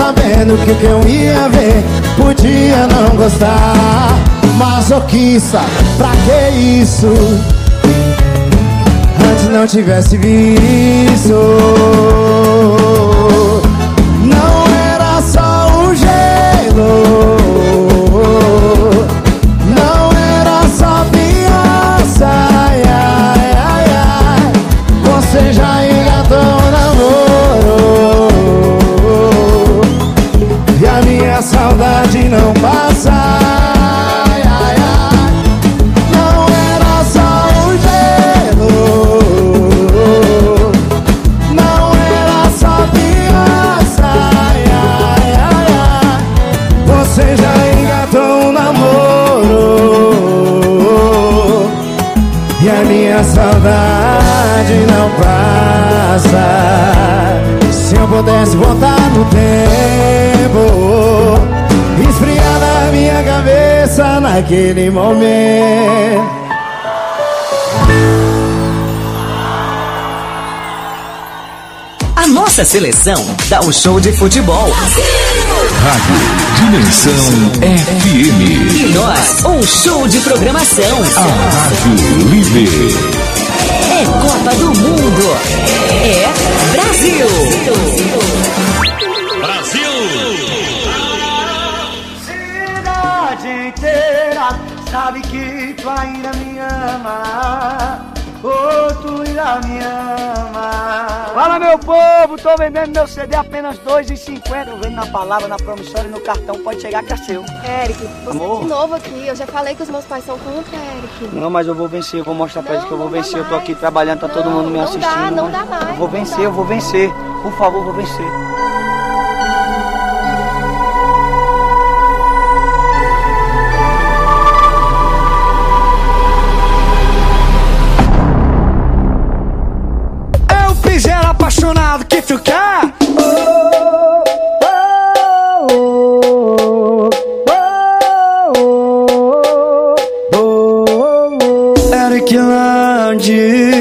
sabendo que o que eu ia ver podia não gostar. Masoquista, pra que isso? Antes não tivesse visto. Não era só o gelo, não era só fiança, ai, ai, ai, ai. Você já engatou o namoro e a minha saudade não passa, ai, ai, ai. Não era só o gelo, não era só fiança, ai, ai, ai, ai. Você já engatou um namoro e a minha saudade não passa. Se eu pudesse voltar no tempo, esfriar na minha cabeça naquele momento. A nossa seleção dá um show de futebol. Rádio Dimensão FM. E nós, um show de programação. A Rádio Líder. É Copa do Mundo. É Brasil. Cidade inteira sabe que tu ainda me ama. Oh, tu ainda me ama. Fala, meu povo, tô vendendo meu CD apenas R$2,50. Eu vendo na palavra, na promissória e no cartão, pode chegar que é seu. Eric, você Amor. de novo aqui. Eu já falei que os meus pais são contra, Eric. Não, mas eu vou vencer, eu vou mostrar pra eles que eu vou vencer. Eu tô aqui trabalhando, tá todo mundo me assistindo. Não dá mais. Eu vou vencer, eu vou vencer. Por favor, eu vou vencer. Apaixonado que tu quer. Eric Landi.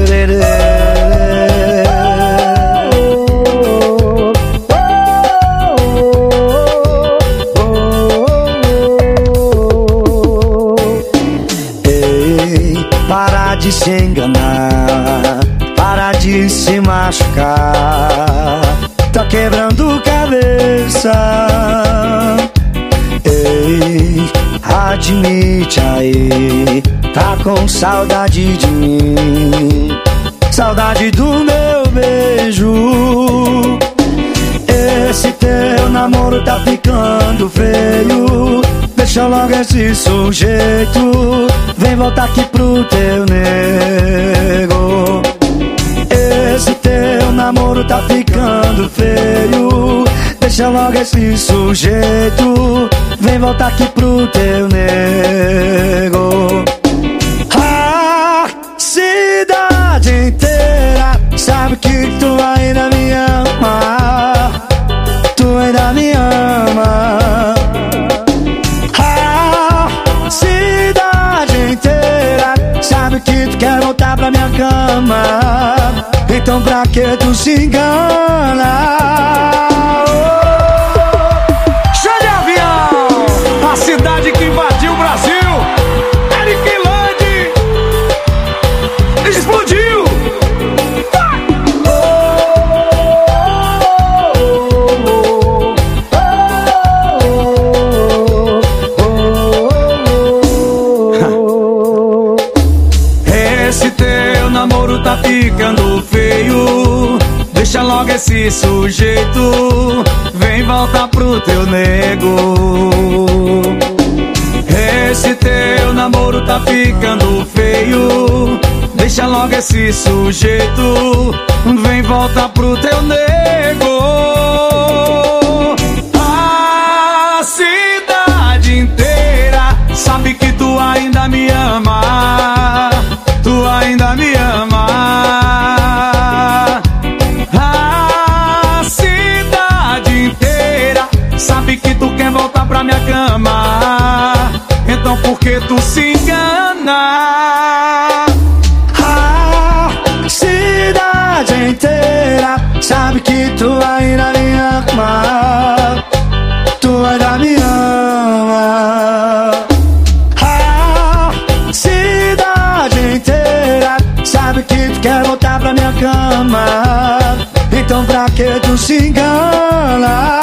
Ei, para de se enganar, para de se machucar, tá quebrando cabeça. Ei, admite aí, tá com saudade de mim, saudade do meu beijo. Esse teu namoro tá ficando feio, deixa logo esse sujeito, vem voltar aqui pro teu nego. Esse teu namoro tá ficando feio, deixa logo esse sujeito, vem voltar aqui pro teu nego. A cidade inteira sabe que tu ainda me ama, tu ainda me ama. A cidade inteira sabe que tu quer voltar pra minha cama, então pra que tu se engana? Show de avião! A cidade que invadiu o Brasil, Eric Landi, explodiu! Esse teu namoro tá ficando feio, deixa logo esse sujeito, vem voltar pro teu nego. Esse teu namoro tá ficando feio, deixa logo esse sujeito, vem voltar pro teu nego. A cidade inteira sabe que tu ainda me ama, tu ainda me ama. A cidade inteira sabe que tu quer voltar pra minha cama, então por que tu se engana? A cidade inteira sabe que tu ainda me ama, ama, então pra que tu se engana?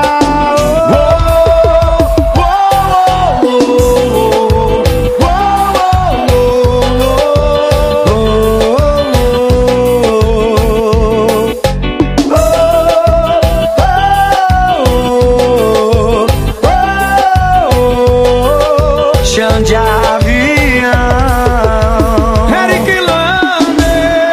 Chão de avião, Eric Lane.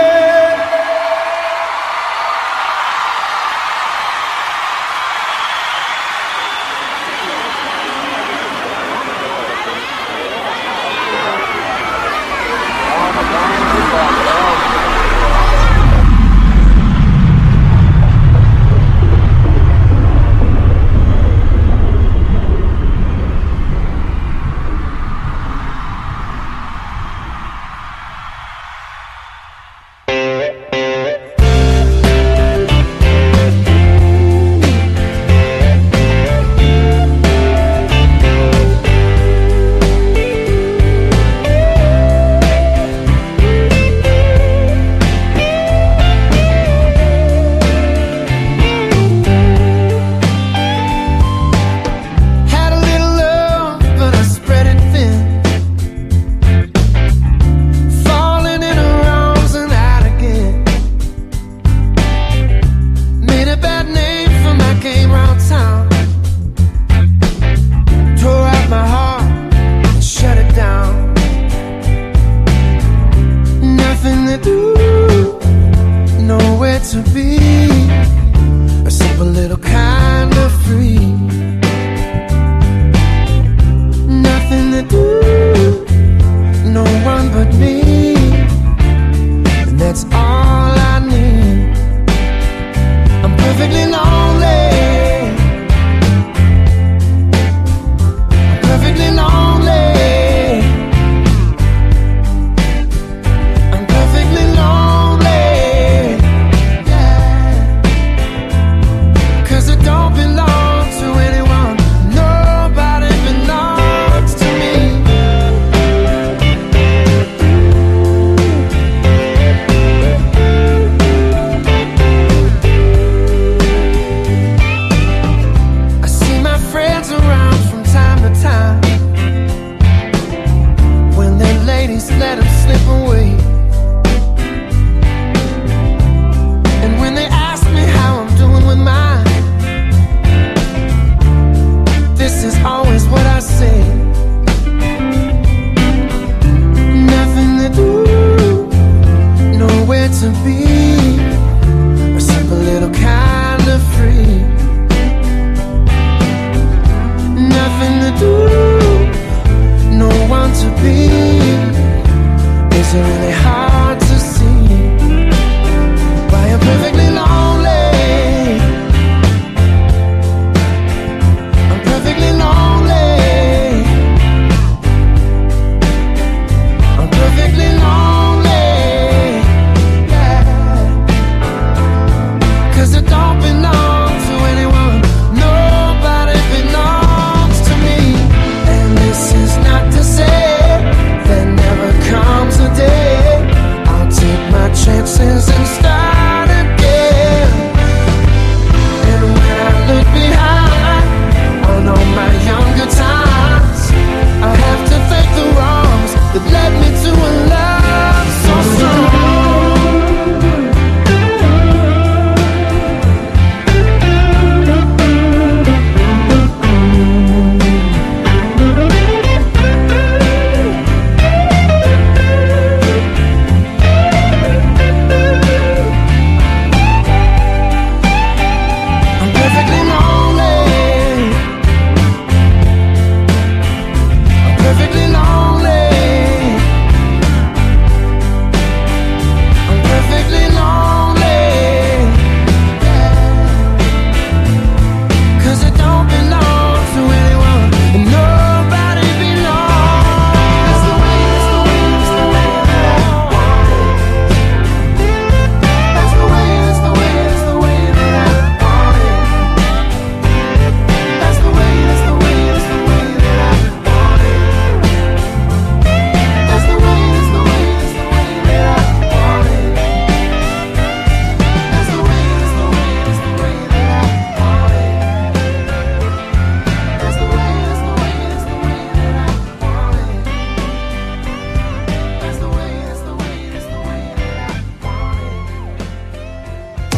To be a simple little kind of free. Nothing to do, no one but me, and that's all I need. I'm perfectly lonely, I'm perfectly lonely, I'm perfectly lonely. Yeah.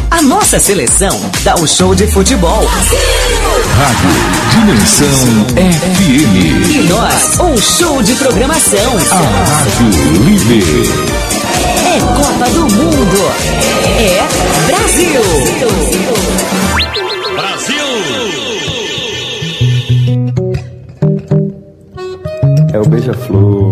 A nossa seleção dá o show de futebol. Rádio Dimensão FM. E nós, um show de programação. A Rádio Líder. É Copa do Mundo. É Brasil. É o beija-flor.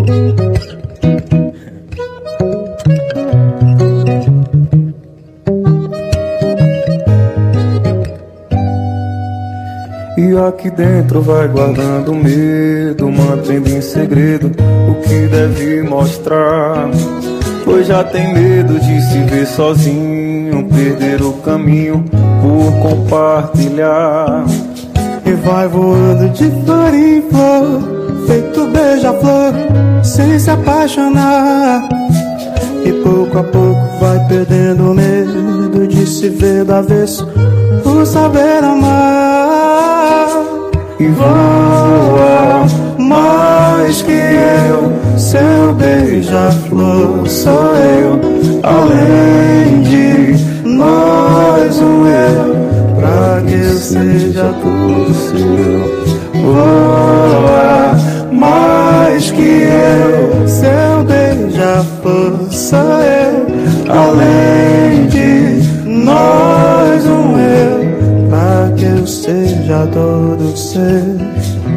E aqui dentro vai guardando medo, mantendo em segredo o que deve mostrar. Pois já tem medo de se ver sozinho, perder o caminho por compartilhar. E vai voando de flor em flor, feito beija-flor, sem se apaixonar. E pouco a pouco vai perdendo o medo de se ver do avesso, por saber amar. E voa mais que eu, seu beija-flor sou eu. Além de nós um eu, pra que eu seja tudo seu. Voa mais que eu, seu beija-flor sou eu. Além de nós um eu, pra que eu seja todo seu.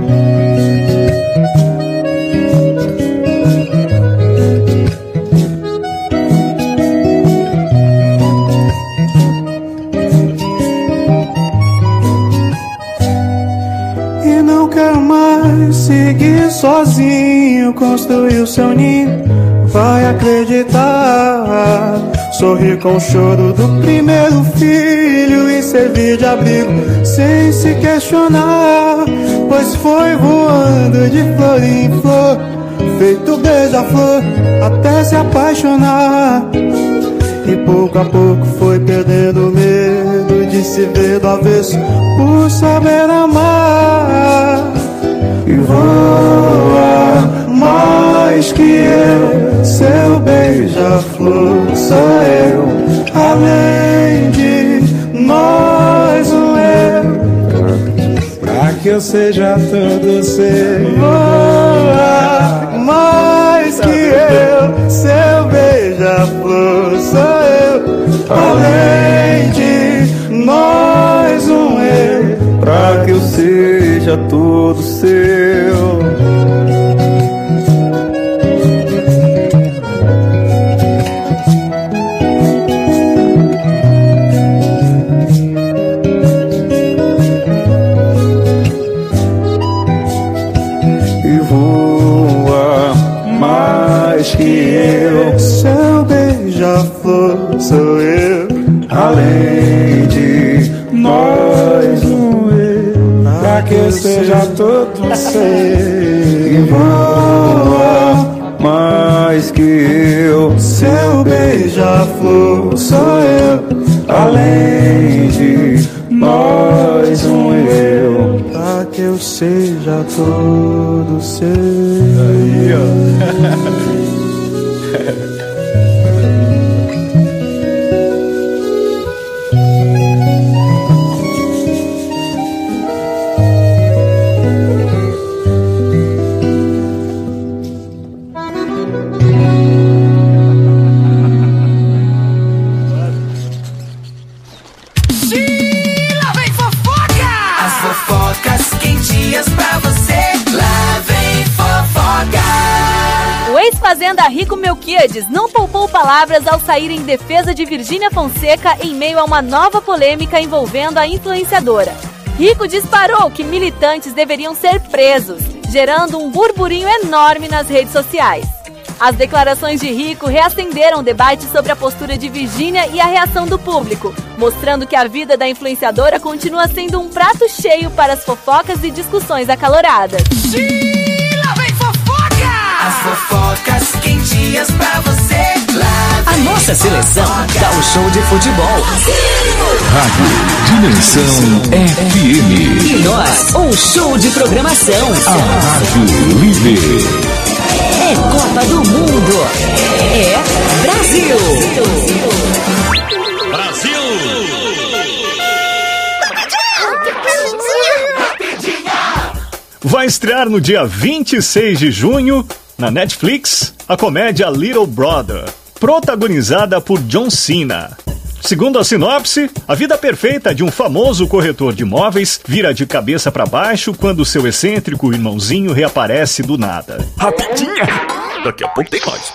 Seguir sozinho, construir o seu ninho, vai acreditar. Sorrir com o choro do primeiro filho e servir de abrigo sem se questionar. Pois foi voando de flor em flor, feito beija-flor, até se apaixonar. E pouco a pouco foi perdendo o medo de se ver do avesso, por saber amar. E voa mais que eu, seu beija-flor sou eu. Além de nós um eu, pra que eu seja todo seu. Voa mais que eu, seu beija-flor sou eu. Além de nós um eu, pra que eu seja todo seu. E voa mais que eu, seu beija-flor sou eu. Além de nós um eu, pra que eu seja todo seu. E voa mais que eu, seu beija-flor sou eu. Além de nós um eu, pra que eu seja todo seu. Aí, ó. Fazenda Rico Melquiades não poupou palavras ao sair em defesa de Virgínia Fonseca em meio a uma nova polêmica envolvendo a influenciadora. Rico disparou que militantes deveriam ser presos, gerando um burburinho enorme nas redes sociais. As declarações de Rico reacenderam o debate sobre a postura de Virgínia e a reação do público, mostrando que a vida da influenciadora continua sendo um prato cheio para as fofocas e discussões acaloradas. As fofocas quentinhas pra você. A nossa seleção dá o show de futebol. Rádio Dimensão FM. E nós, um show de programação. A Rádio Líder. É Copa do Mundo. É Brasil. Brasil. Vai estrear no dia 26 de junho, na Netflix, a comédia Little Brother, protagonizada por John Cena. Segundo a sinopse, a vida perfeita de um famoso corretor de imóveis vira de cabeça para baixo quando seu excêntrico irmãozinho reaparece do nada. Rapidinha! Daqui a pouco tem mais.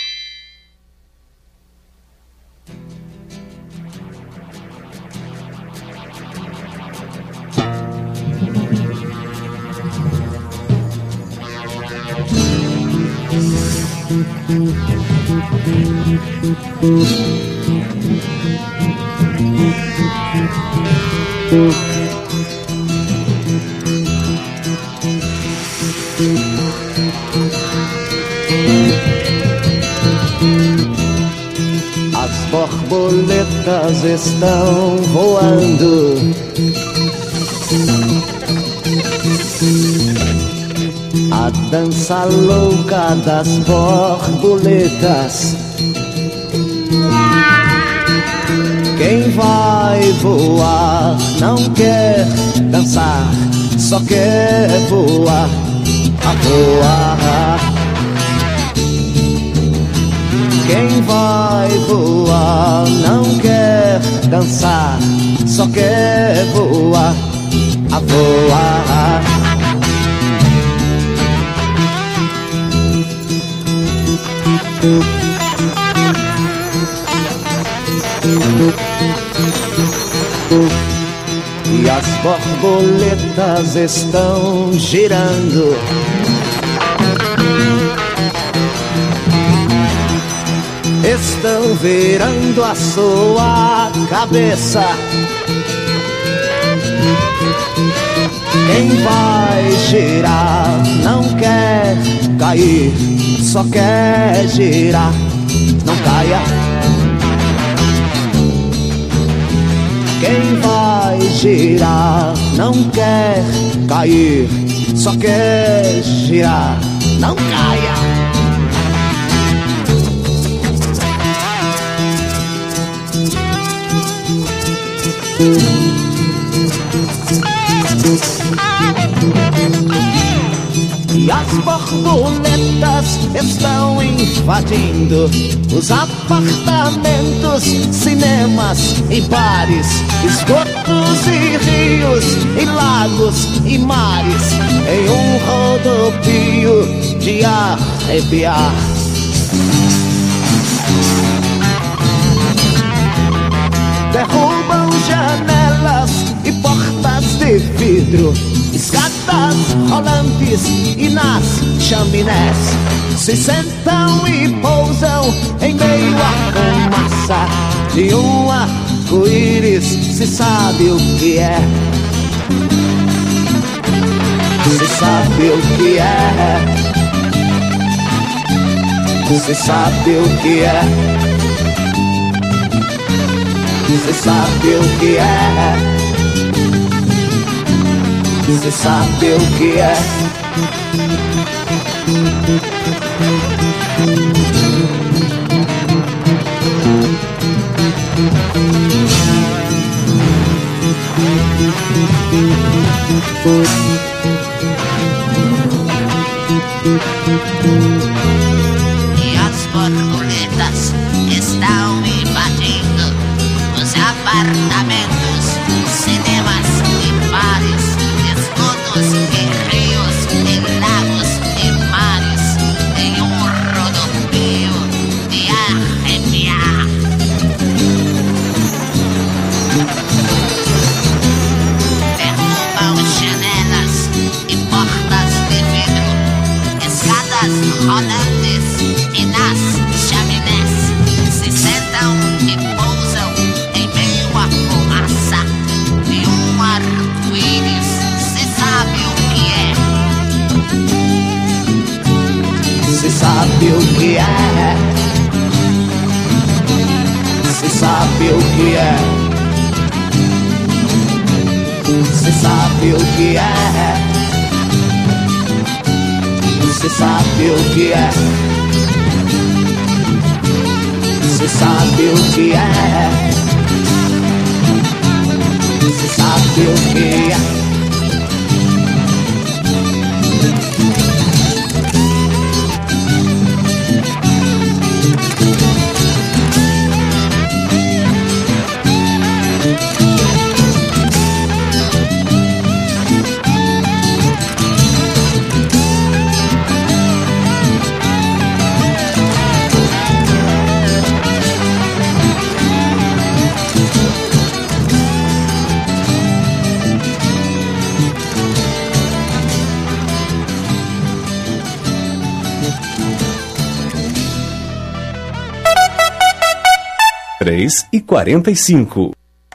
As borboletas estão voando. A dança louca das borboletas. Quem vai voar não quer dançar, só quer voar, a voar. Quem vai voar não quer dançar, só quer voar, a voar. E as borboletas estão girando. Estão virando a sua cabeça. Quem vai girar não quer cair, só quer girar, não caia. Quem vai girar não quer cair, só quer girar, não caia. E as borboletas estão invadindo os apartamentos, cinemas e bares, esgotos e rios, e lagos e mares, em um rodopio de arrepiar. Derrubam janelas e portas de vidro, escadas rolantes e nas chaminés se sentam e pousam em meio à fumaça de um arco-íris. Se sabe o que é, se sabe o que é, se sabe o que é, se sabe o que é, se sabe o que é. E as borboletas estão invadindo os apartamentos, cinemas e bares, esgotos e rios, e lagos e mares, em um rodopio de arrepiar. Derrubam janelas e portas de vidro, escadas rolantes e nas chaminés se sentam e pousam em meio à fumaça de um arco-íris. Se sabe o que é, Se sabe o que é, se sabe o que é, se sabe o que é, se sabe o que é, se sabe o que é, 22:45.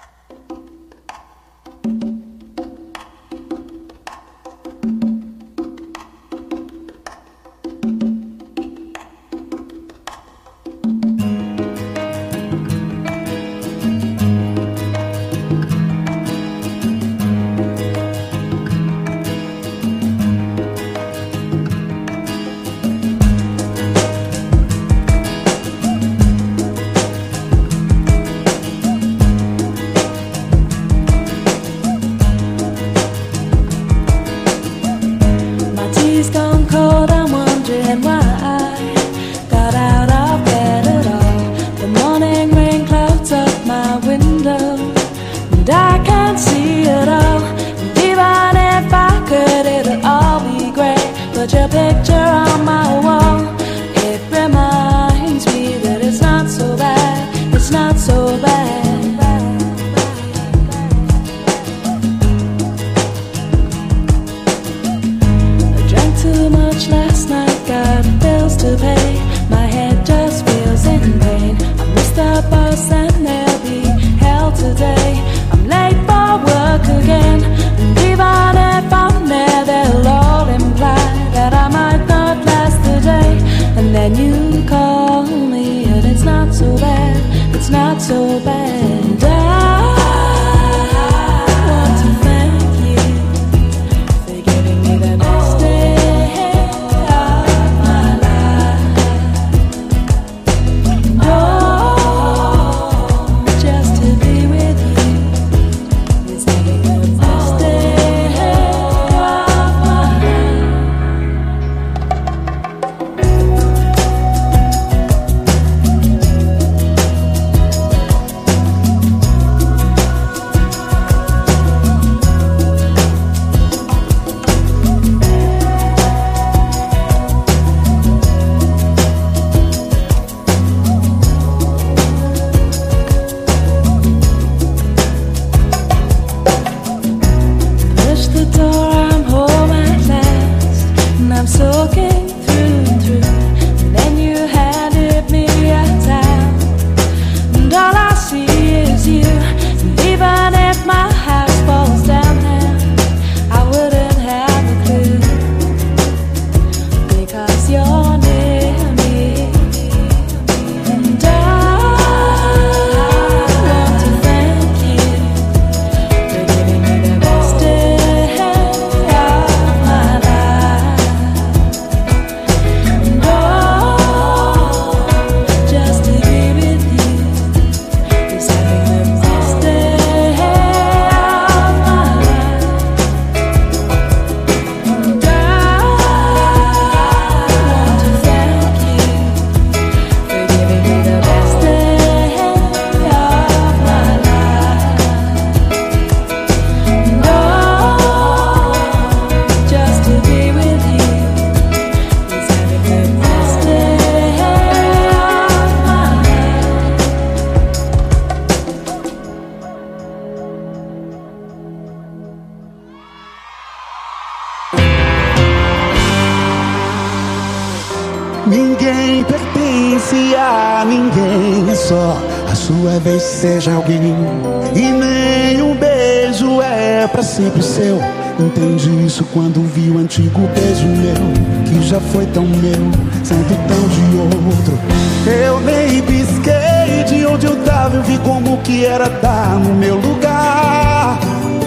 Ninguém pertence a ninguém, só a sua vez seja alguém. E nem um beijo é pra sempre seu. Entendi isso quando vi o antigo beijo meu, que já foi tão meu, sendo tão de outro. Eu nem pisquei de onde eu tava, eu vi como que era dar no meu lugar.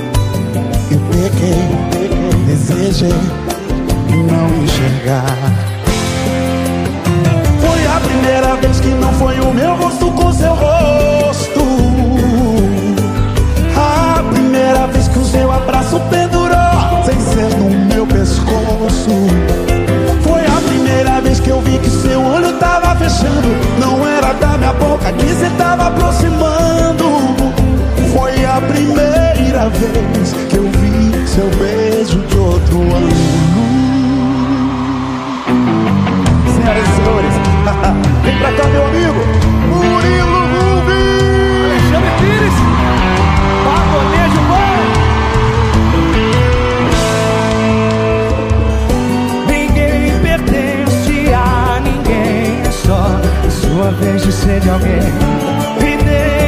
Eu pequei, desejei não enxergar. Foi a primeira vez que não foi o meu rosto com seu rosto. A primeira vez que o seu abraço pendurou sem ser no meu pescoço. Foi a primeira vez que eu vi que seu olho tava fechando, não era da minha boca que cê tava aproximando. Foi a primeira vez que eu vi seu beijo de outro ângulo. Senhoras e senhores, vem pra cá meu amigo Murilo Rubens, Alexandre Pires, Pagonejo Bom. Ninguém pertence a ninguém, é só a sua vez de ser de alguém. E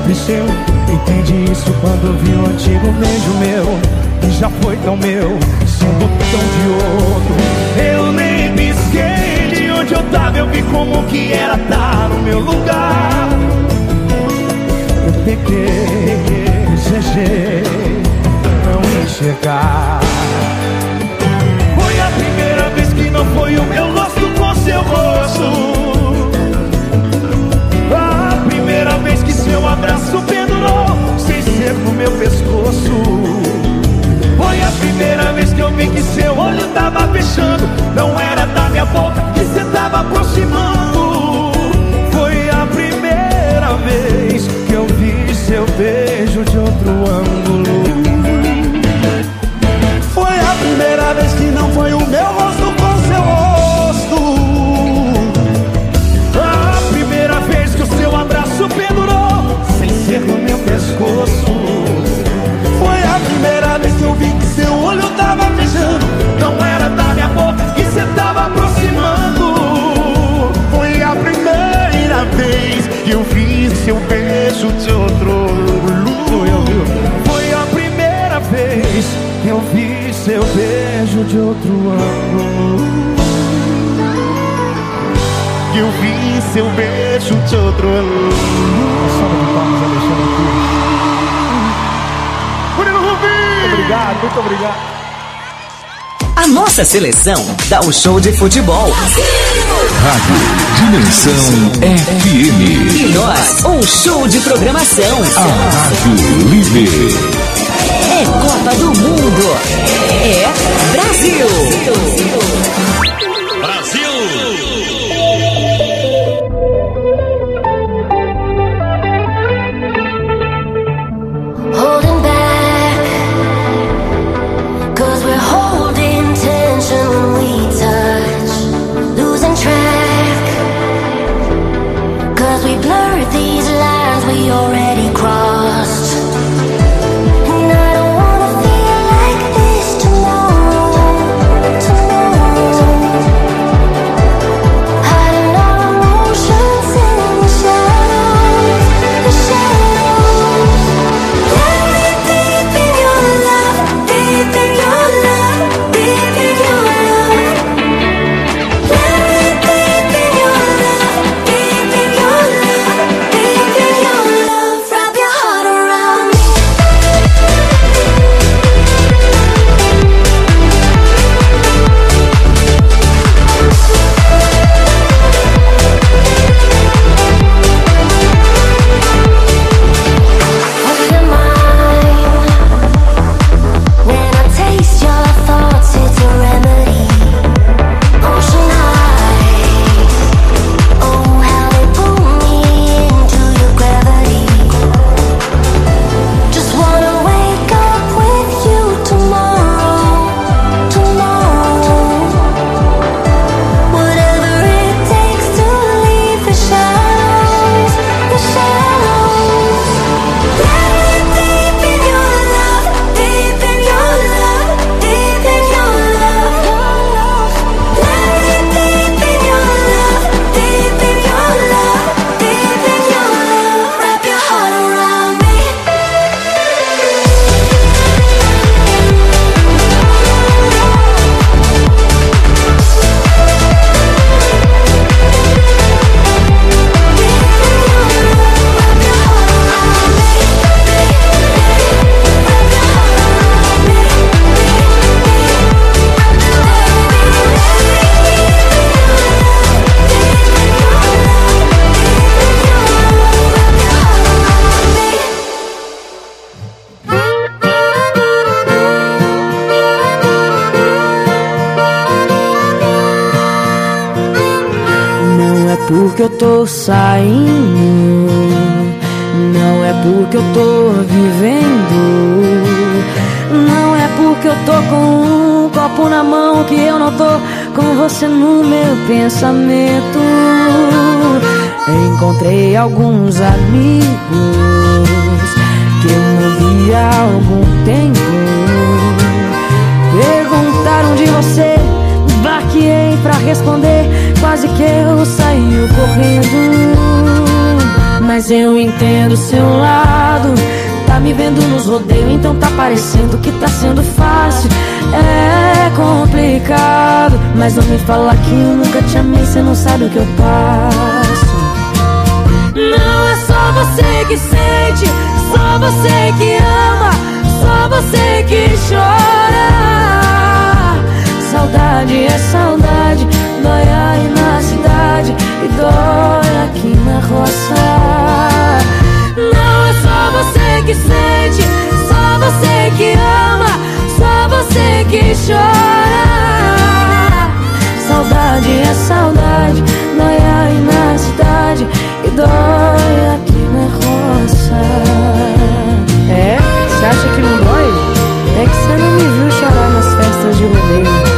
aconteceu. Entendi isso quando vi um antigo beijo meu, que já foi tão meu, sendo tão de outro. Eu nem pisquei, de onde eu tava eu vi como que era estar no meu lugar. Eu peguei, desejei não enxergar. Foi a primeira vez que não foi o meu rosto com seu rosto. A primeira vez que seu abraço pendurou sem ser no meu pescoço. Foi a primeira vez que eu vi que seu olho tava fechando, não era da minha boca que cê tava aproximando. Foi a primeira vez que eu vi seu beijo de outro ângulo. Foi a primeira vez que não foi o meu rosto com seu rosto. A primeira vez que o seu abraço pendurou sem ser no meu pescoço. Foi a primeira vez que eu vi que seu olho tava fechando, não era da minha boca que cê tava aproximando. Foi a primeira vez que eu vi seu beijo de outro ângulo. Foi a primeira vez que eu vi seu beijo de outro ângulo. Que eu vi seu beijo de outro ângulo. Salve de palmas, Alexandre Cruz. Obrigado, muito obrigado. A nossa seleção dá um show de futebol. Rádio Dimensão FM. E nós, um show de programação. A Rádio Líder. É Copa do Mundo. É Brasil. Brasil. Holding back, 'cause we're holding tension when we touch, losing track, 'cause we blurred these lines we already crossed. And I don't wanna feel like this tomorrow, tomorrow. Hiding our emotions in the shadows, the shadows. Porque eu tô saindo, não é porque eu tô vivendo, não é porque eu tô com um copo na mão que eu não tô com você no meu pensamento. Encontrei alguns amigos que eu não via há algum tempo, perguntaram de você, baqueei pra responder, quase que eu saí correndo. Mas Mas eu entendo o seu lado. Tá me vendo nos rodeios, então tá parecendo que tá sendo fácil. É complicado, mas não me fala que eu nunca te amei, cê não sabe o que eu passo. Não é só você que sente, só você que ama, só você que chora. Saudade é saudade, dói aí na cidade e dói aqui na roça. Não é só você que sente, só você que ama, só você que chora. Saudade é saudade, dói aí na cidade e dói aqui na roça. É? Você acha que não dói? É que você não me viu chorar nas festas de rodeio.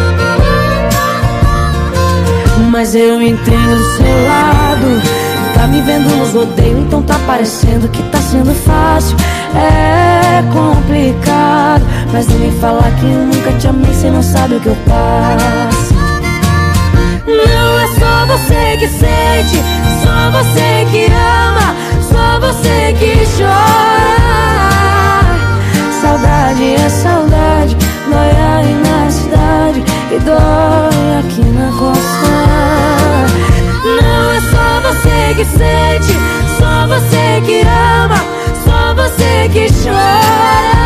Mas eu entendo do seu lado. Tá me vendo nos rodeios, então tá parecendo que tá sendo fácil. É complicado, mas não me fala que eu nunca te amei, cê não sabe o que eu passo. Não é só você que sente, só você que ama, só você que chora. Saudade é saudade, dói aí na cidade e dói aqui na roça. Não é só você que sente, só você que ama, só você que chora.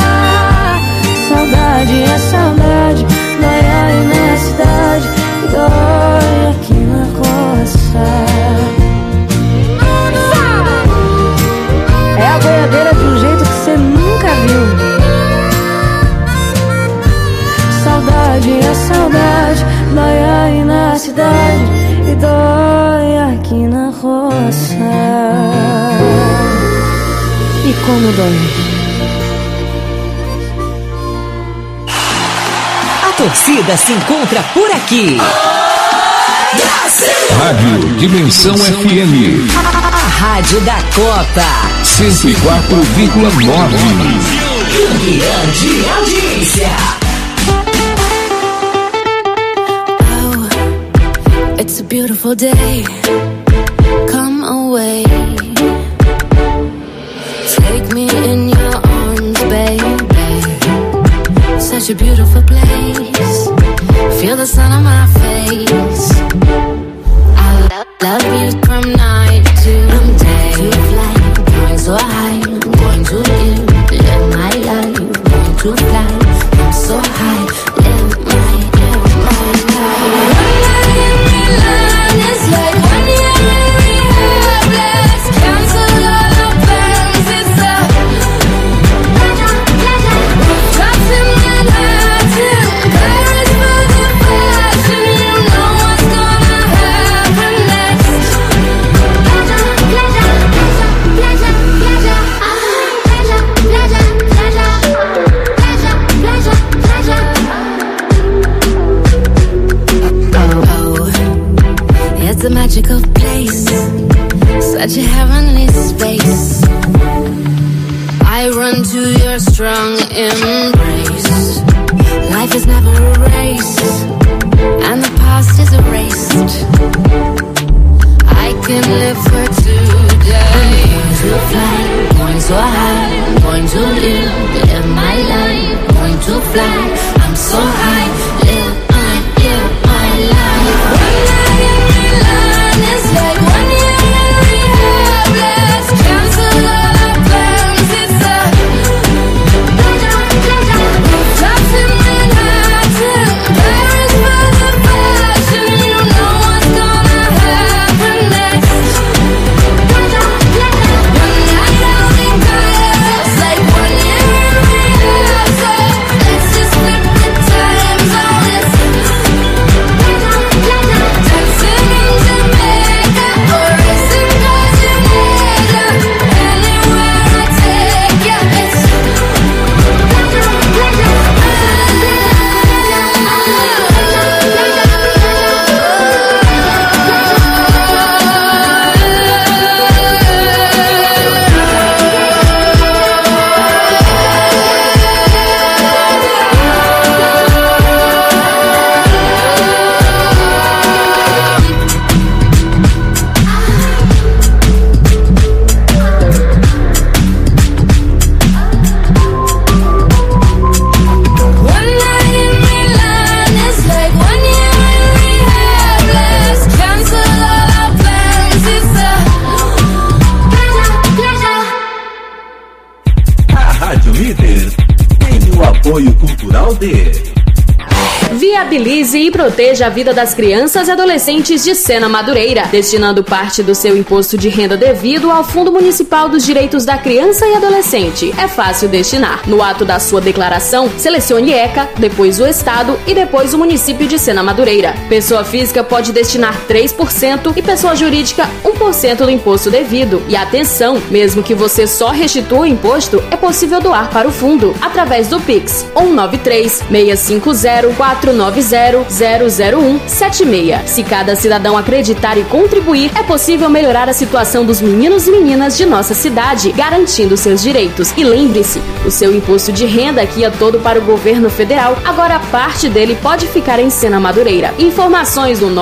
Saudade é saudade, dói aí na cidade e dói aqui na roça. É a boiadeira de um jeito que você nunca viu. Saudade é saudade, dói aí na cidade e dói aqui na roça. E como dói. A torcida se encontra por aqui. Rádio Dimensão FM. A rádio da Copa. 104,9. Grande audiência. It's a beautiful day. Come away. Take me in your arms, baby. Such a beautiful place. Feel the sun on my face. I love you from night to day. To fly, going so high. I'm going to live my life. Going to fly. I'm so high. Live my life. It's like when you're in rehab, let's cancel all our plans. It's a rooftops in Manhattan, Paris for the fashion. You know what's gonna happen next. It's a magical place, such a heavenly space. I run to your strong embrace. Life is never a race, and the past is erased. I can live for today. I'm going to fly, going so high. Going to live my life. Going to fly, I'm so high. Live my life. It's like when you're in rehab, let's cancel all our plans. It's a rooftops in Manhattan, Paris for the fashion. You know what's gonna happen next. When Rádio Líder tem o apoio cultural de... Viabilize e proteja a vida das crianças e adolescentes de Sena Madureira, destinando parte do seu imposto de renda devido ao Fundo Municipal dos Direitos da Criança e Adolescente. É fácil destinar. No ato da sua declaração, selecione ECA, depois o Estado e depois o município de Sena Madureira. Pessoa física pode destinar 3% e pessoa jurídica 1% do imposto devido. E atenção, mesmo que você só restitua o imposto, é possível doar para o fundo através do Pix 193-650-490-00176. Se cada cidadão acreditar e contribuir, é possível melhorar a situação dos meninos e meninas de nossa cidade, garantindo seus direitos. E lembre-se, o seu imposto de renda que ia todo para o governo federal, agora parte dele pode ficar em Sena Madureira. Informações no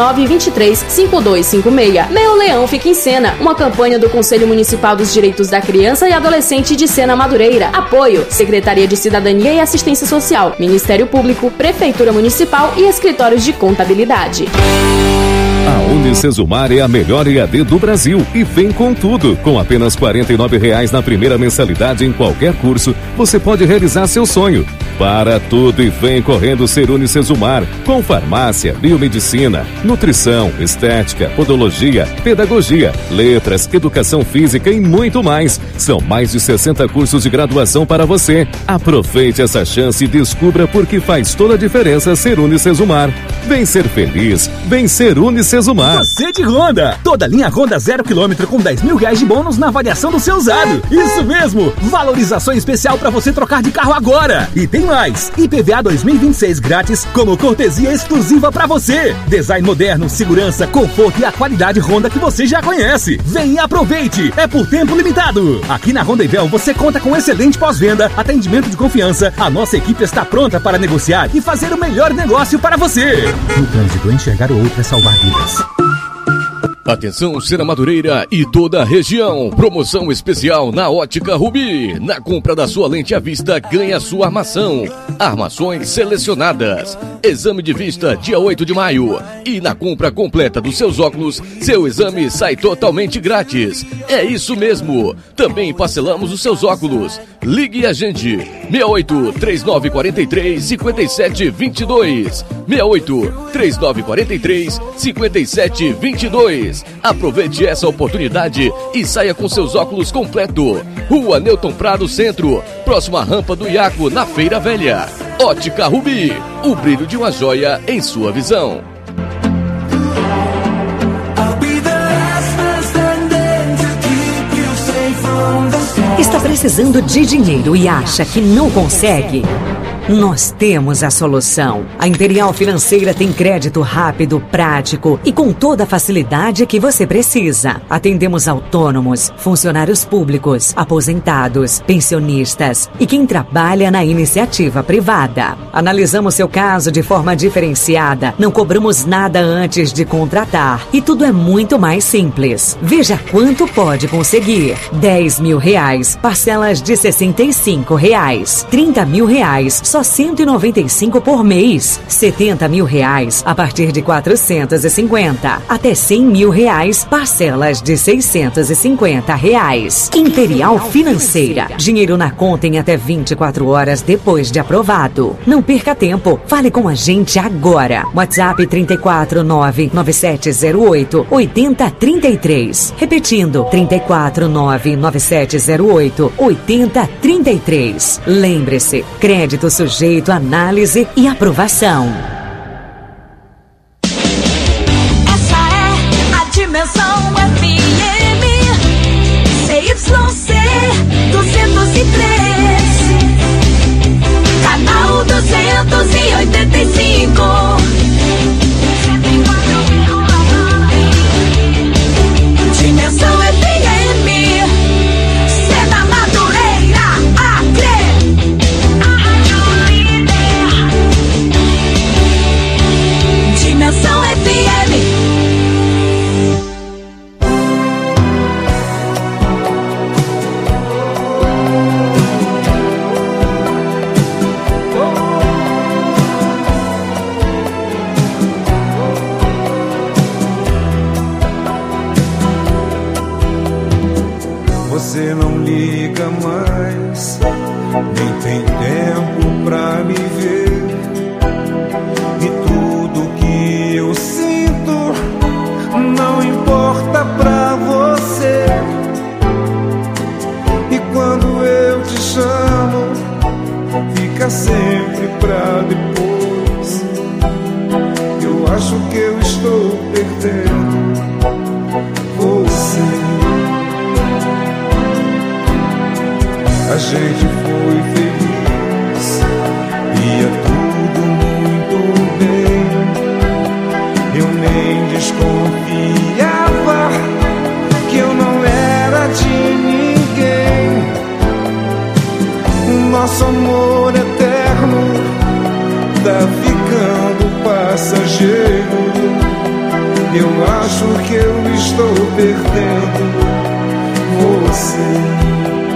999-23-5256. Meu Leão Fica em Sena, uma campanha do Conselho Municipal dos Direitos da Criança e Adolescente de Sena Madureira. Apoio: Secretaria de Cidadania e Assistência Social, Ministério Público, Prefeitura Municipal e Escritórios de Contabilidade. A Unicesumar é a melhor EAD do Brasil e vem com tudo. Com apenas R$ 49,00 na primeira mensalidade em qualquer curso, você pode realizar seu sonho. Para tudo e vem correndo ser Unicesumar, com farmácia, biomedicina, nutrição, estética, podologia, pedagogia, letras, educação física e muito mais. São mais de 60 cursos de graduação para você. Aproveite essa chance e descubra por que faz toda a diferença ser Unicesumar. Vem ser feliz, vem ser Unicesumar. Você de Honda, toda linha Honda 0 km com R$10.000 de bônus na avaliação do seu usado. Isso mesmo, valorização especial para você trocar de carro agora. E tem mais, IPVA 2026 grátis como cortesia exclusiva para você. Design moderno, segurança, conforto e a qualidade Honda que você já conhece. Vem e aproveite, é por tempo limitado. Aqui na Honda Ivel você conta com excelente pós-venda, atendimento de confiança. A nossa equipe está pronta para negociar e fazer o melhor negócio para você. No trânsito, enxergar o outro é salvar vidas. Atenção, Sena Madureira e toda a região. Promoção especial na Ótica Rubi. Na compra da sua lente à vista, ganha sua armação. Armações selecionadas. Exame de vista dia 8 de maio. E na compra completa dos seus óculos, seu exame sai totalmente grátis. É isso mesmo. Também parcelamos os seus óculos. Ligue a gente. 68 3943 5722. 68 3943 5722. Aproveite essa oportunidade e saia com seus óculos completo. Rua Newton Prado Centro, próxima à rampa do Iaco, na Feira Velha. Ótica Rubi, o brilho de uma joia em sua visão. Está precisando de dinheiro e acha que não consegue? Nós temos a solução. A Imperial Financeira tem crédito rápido, prático e com toda a facilidade que você precisa. Atendemos autônomos, funcionários públicos, aposentados, pensionistas e quem trabalha na iniciativa privada. Analisamos seu caso de forma diferenciada, não cobramos nada antes de contratar e tudo é muito mais simples. Veja quanto pode conseguir. R$10.000, parcelas de R$65, R$30.000, só R$195 por mês. R$70.000 a partir de R$450. Até R$100.000, parcelas de R$650. Imperial Financeira. Dinheiro na conta em até 24 horas depois de aprovado. Não perca tempo. Fale com a gente agora. WhatsApp 349-9708-8033. Repetindo, 349-9708-8033. Lembre-se, crédito sujeito a análise e aprovação. Essa é a Dimensão FM CYC 203, canal 285. Dimensão FM, Sena Madureira, Acre. liga mais, nem tem tempo pra me ver. E tudo que eu sinto não importa pra você. E quando eu te chamo, fica sempre pra depois. Eu acho que eu estou perdendo você. A gente foi feliz, ia tudo muito bem. Eu nem desconfiava que eu não era de ninguém. O nosso amor eterno tá ficando passageiro. Eu acho que eu estou perdendo você.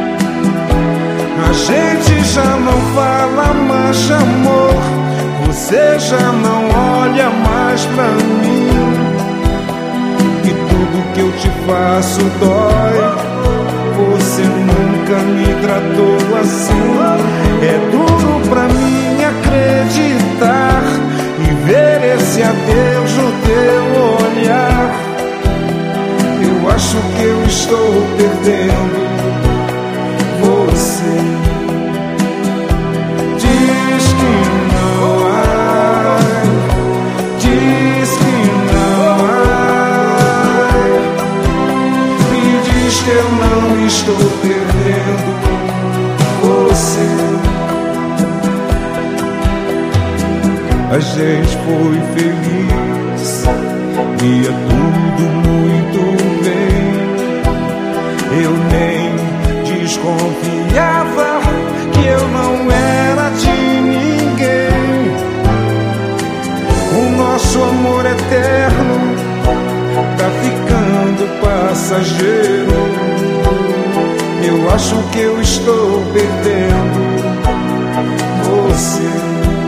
A gente já não fala mais de amor, você já não olha mais pra mim. E tudo que eu te faço dói, você nunca me tratou assim. É duro pra mim acreditar e ver esse adeus no teu olhar. Eu acho que eu estou perdendo você. Diz que não há, diz que não há, me diz que eu não estou perdendo você. A gente foi feliz, ia tudo muito bem. Eu nem desconfiava que eu não era de ninguém. O nosso amor eterno tá ficando passageiro. Eu acho que eu estou perdendo você.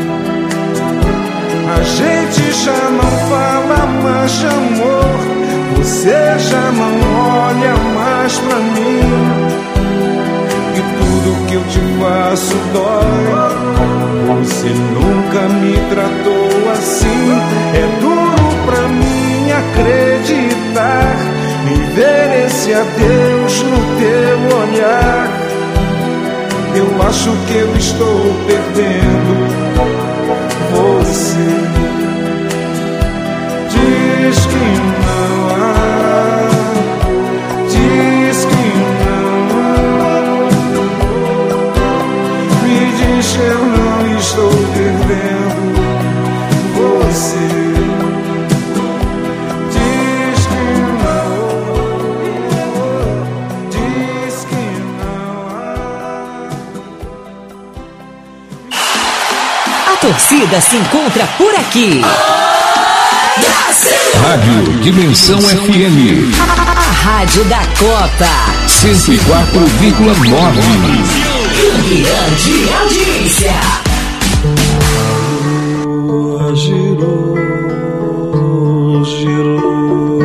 A gente já não fala mais de amor, você já não olha mais pra mim. E tudo que eu te faço dói, você nunca me tratou assim. É duro pra mim acreditar e ver esse adeus no teu olhar. Eu acho que eu estou perdendo você. Diz que não há, diz que não há, me diz que eu não estou perdendo você. Diz que não, diz que não há. A torcida se encontra por aqui. Rádio Dimensão FM. A rádio da Copa. 104,9. Grande audiência. A lua girou, girou,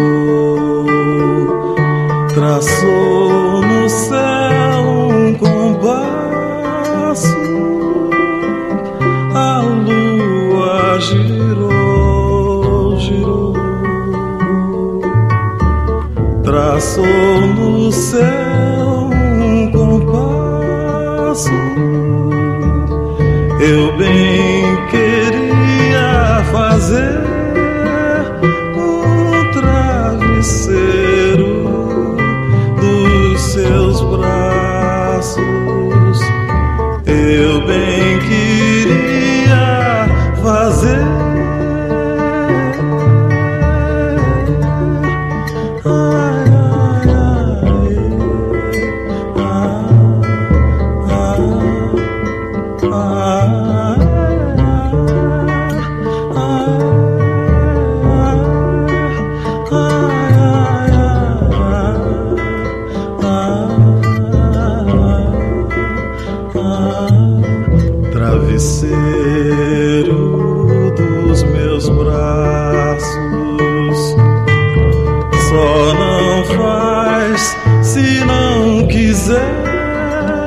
traçou no céu um compasso. A lua girou, girou, traçou no céu um compasso. Eu bem queria fazer um travesseiro dos seus braços. Eu bem queria fazer.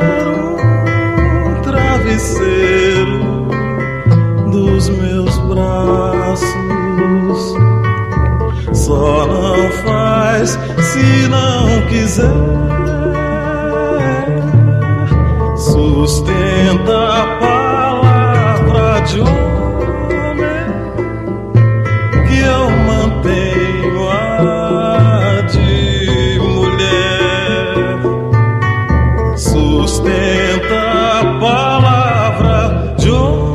um travesseiro dos meus braços. Só não faz se não quiser. Sustenta a palavra de homem que eu mantenho a de mulher. Sustenta a palavra de homem.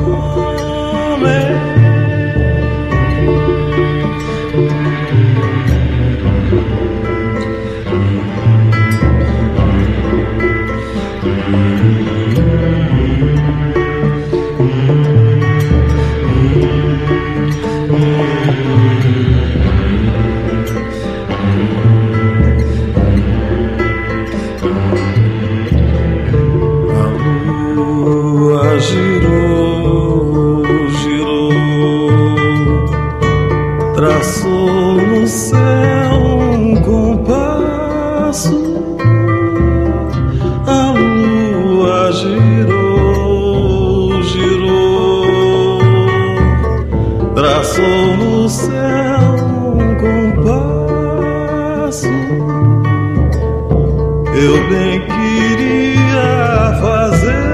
Girou, girou, traçou no céu um compasso. A lua girou, girou, traçou no céu um compasso. Eu bem queria fazer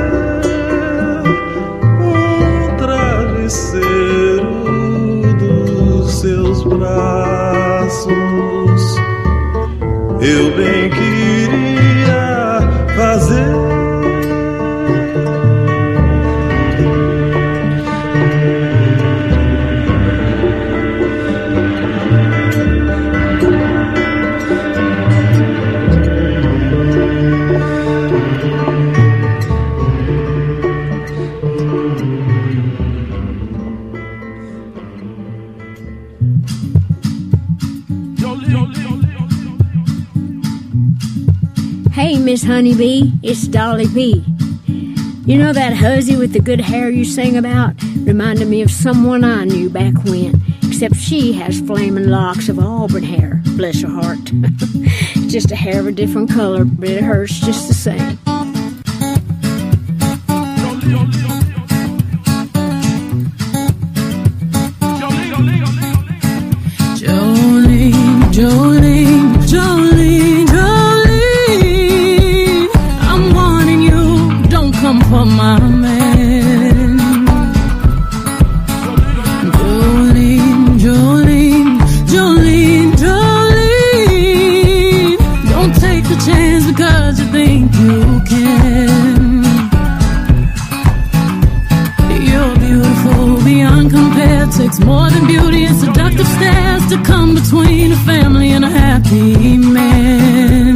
dos seus braços. Eu bem queria fazer. Hey, Miss Honeybee, it's Dolly P. You know that hussy with the good hair you sang about? Reminded me of someone I knew back when. Except she has flaming locks of auburn hair. Bless her heart. Just a hair of a different color, but it hurts just the same. Jolene, Jolene, Jolene, Jolene, I'm warning you, don't come for my man. Jolene, Jolene, Jolene, Jolene, don't take a chance because you think you can. You're beautiful beyond compare, takes more than beauty and seductive stares to come between a family and a happy man.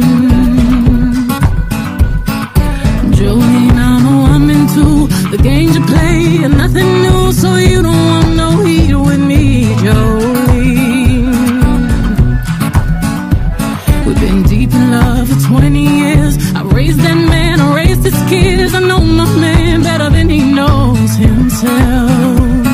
Jolene, I'm a woman too. The games you play are nothing new, so you don't want no heat with me, Jolene. We've been deep in love for 20 years. I raised that man, I raised his kids. I know my man better than he knows himself.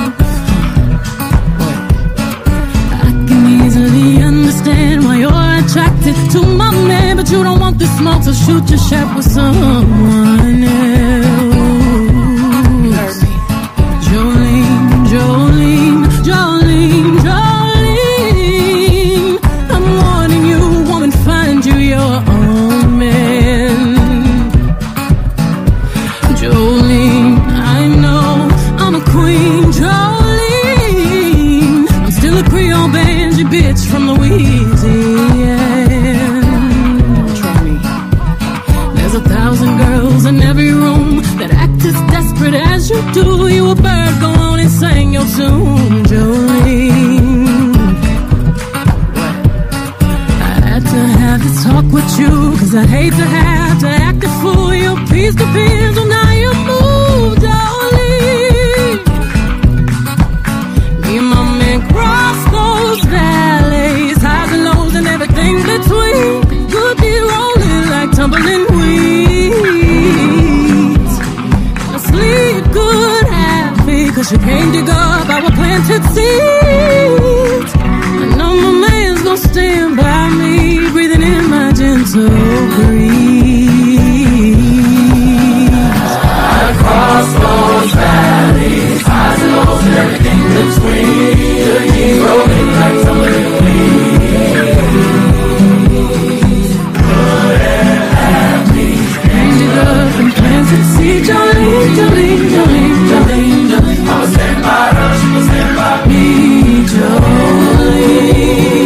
Understand why you're attracted to my man, but you don't want the smoke, so shoot your shot with someone else. Jolene, Jolene, Jolene, Jolene, I'm warning you, woman, find you your own man. Jolene, I know I'm a queen, Jolene, I'm still a Creole banjo bitch from Louisiana. Try me. There's 1,000 girls in every room that act as desperate as you do. You a bird, go on and sing your tune, Jolene. I had to have this talk with you, cause I hate to have to act a fool. Your peace depends on how you move, Jolene. Me and my man cross those valleys, highs and lows and everything between. Could be rolling like tumbling weeds. I sleep good, happy, cause you can't dig up our planted seeds. I know my man's gonna stand by me, breathing in my gentle breeze. plans to see Jolene, Jolene, Jolene, Jolene, Jolene. I'ma stand by her, she gon' stand by me, Jolene.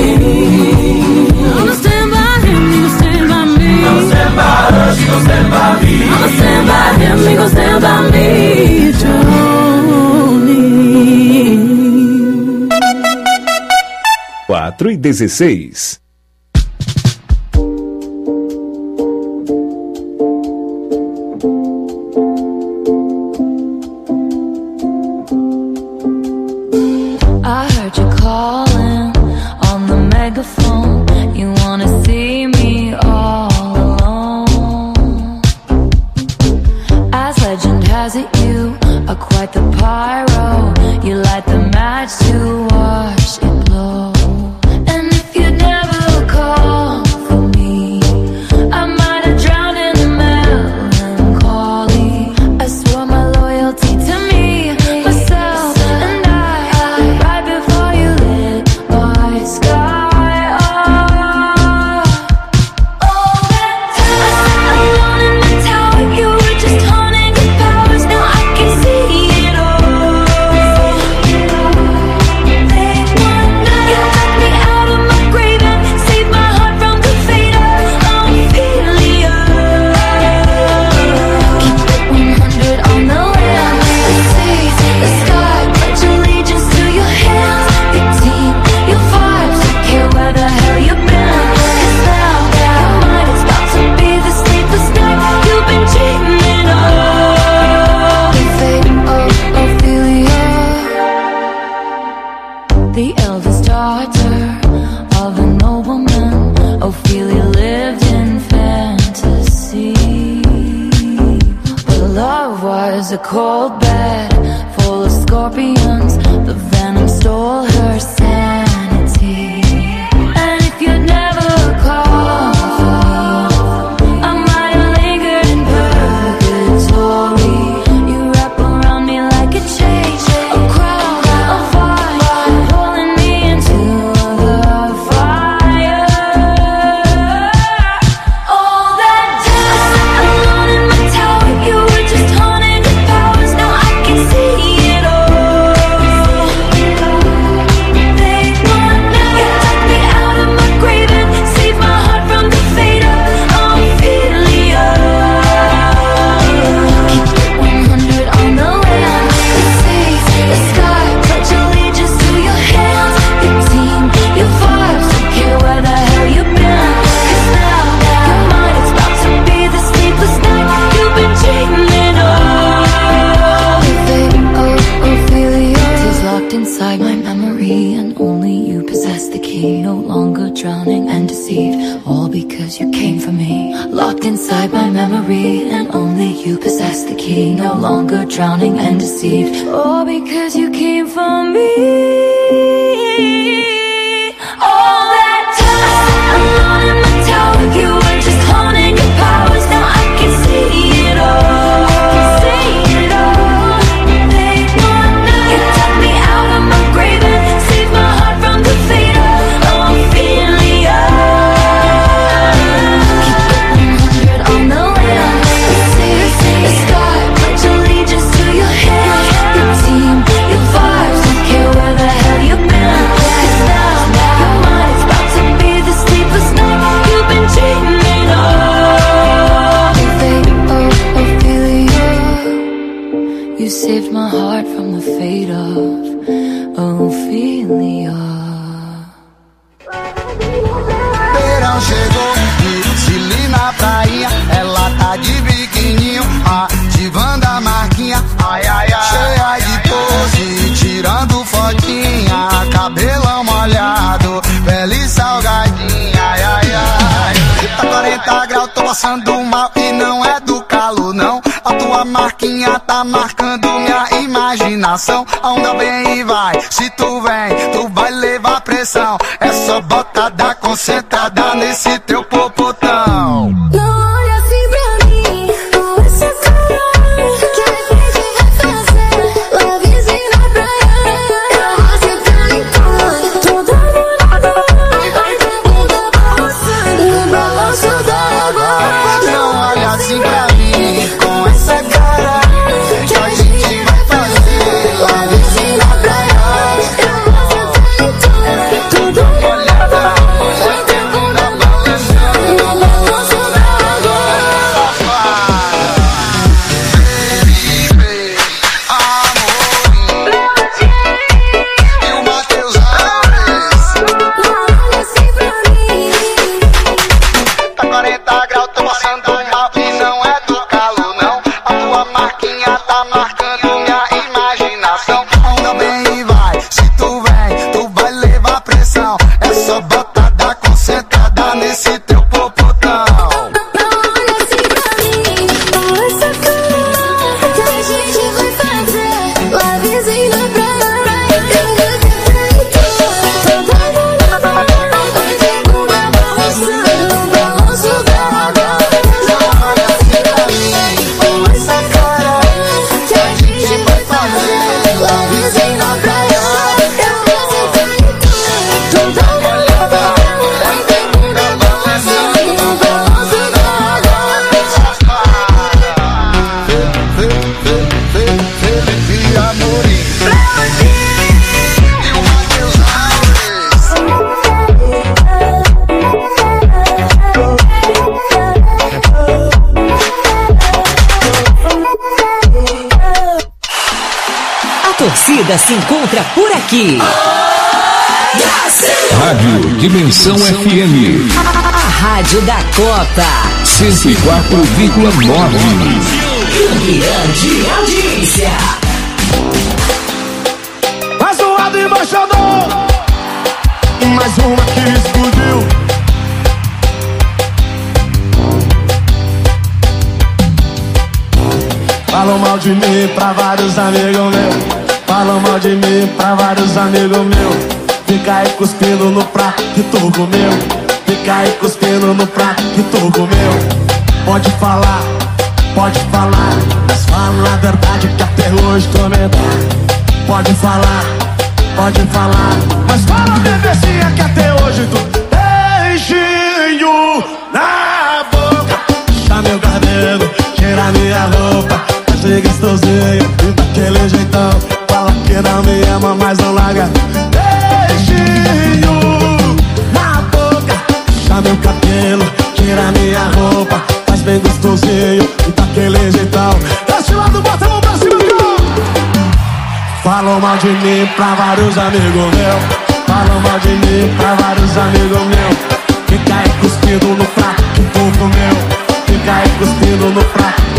I'ma stand by him, he gon' stand by me. I'ma stand by her, she gon' stand by me. I'ma stand by him, he gon' stand by me, Jolene. 4:16. I heard you calling on the megaphone. You wanna see me all alone. As legend has it, you are quite the pyro. You light the match to watch it blow. And if you never call for me, I might have drowned in the melancholy. I swore my loyalty to me, myself, and I right before you lit my sky up. All that time I sat alone in the tower, you were just haunting your powers. Now I can see it all. Late one night, you took me out of my grave and saved my heart from the fate of Ophelia. Keep it 100 on the land, the seas, the sky, pledge allegiance to your hands, your team, your vibes. Don't care where the hell you've been, 'cause now your mind is about to be the sleepless night you've been dreaming of. The fate of Ophelia, the eldest daughter of a nobleman. Ophelia lived in fantasy, but her love was a cold bed full of scorpions. The venom stole her sanity. And if you'd never called for me, I might have lingered in purgatory. You wrap around me like a chain, a crown, a fire, pulling me into the fire. All that time alone in my tower, you were just haunting your powers. Now I can see it all. Late one night, you took me out of my grave and saved my heart from the fate of Ophelia. Keep it 100 on the land, the seas, the sky, pledge allegiance to your hands, your team, your vibes. Don't care where the hell you've been, 'cause now your mind is about to be the sleepless night you've been dreaming of. The fate of Ophelia is locked inside my memory, and only you possess the key. No longer drowning and deceived, all because you came for me. Locked inside my memory, and only you possess the key. No longer drowning and deceived, all because you came for me. All that time alone in my tower, you were just haunting your powers. Now I can see it all. Late one night, you took me out of my grave and saved my heart from the fate of Ophelia. Keep it 100 on the land, the seas, the sky, pledge allegiance to your hands, your team, your vibes. Don't care where the hell you've been, 'cause now your mind is about to be the sleepless night you've been dreaming of. The fate of Ophelia, you saved my heart from the fate of Ophelia. Verão chegou e Chile na prainha, ela tá de biquininho, ativando a marquinha, ai ai ai, cheia de pose, tirando fotinha, cabelão molhado, pele salgadinha, ai ai ai. Tá 40 graus, tô passando mal e não é do calor não. A tua marquinha tá marcando minha imaginação. A onda vem e vai, se tu vem, tu vai levar pressão. É só botada concentrada nesse teu popotão. Não olha assim pra mim, com essa cara, que a gente vai fazer lovezinho na praia. Eu vou sentar então, toda molhada, vai ter bunda balançando no balanço da água. Não olha assim pra mim, não é do calo não. A tua marquinha tá marcando minha imaginação. Anda bem e vai, se tu vem, tu vai levar pressão. É só botada concentrada nesse teu popotão. Olha assim pra mim, com essa cara que a gente vai fazer lá vizinho na praia. A torcida se encontra por aqui. Rádio Dimensão FM. A rádio da Copa. 104,9. Grande audiência. Mais um lado embaixador. Mais uma que explodiu. Falam mal de mim pra vários amigos meus. Falam mal de mim pra vários amigos meus. Fica aí cuspindo no prato que tu comeu. Fica aí cuspindo no prato que tu comeu. Pode falar, mas fala a verdade que até hoje tô medado. Pode falar, mas fala a bebezinha que até hoje tu beijinho na boca. Puxa meu cabelo, tira minha roupa. Achei gostosinho e daquele jeitão. Fala que não me ama, mas não larga. Beijinho na boca. Puxa meu cabelo, tira minha roupa. Faz bem gostosinho e daquele jeitão. Desse lado, bota a mão pra cima, então. Falam mal de mim pra vários amigos meus. Falam mal de mim pra vários amigos meus. Fica aí cuspindo no prato que tu comeu. Fica aí cuspindo no prato